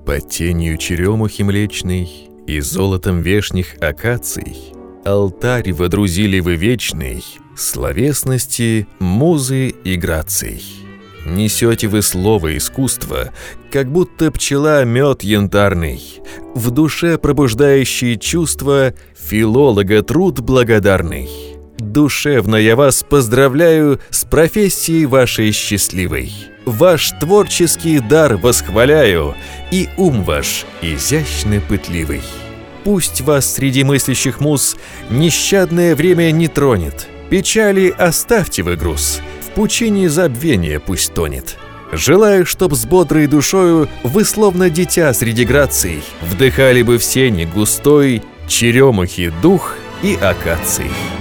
Под тенью черемухи млечной и золотом вешних акаций алтарь водрузили вы вечный словесности, музы и граций. Несете вы слово искусства, как будто пчела мед янтарный, в душе пробуждающие чувства филолога труд благодарный. Душевно я вас поздравляю с профессией вашей счастливой. Ваш творческий дар восхваляю, и ум ваш изящно пытливый. Пусть вас среди мыслящих муз нещадное время не тронет. Печали оставьте вы груз, в пучине забвения пусть тонет. Желаю, чтоб с бодрой душою вы, словно дитя среди граций, вдыхали бы в сене густой черемухи дух и акаций.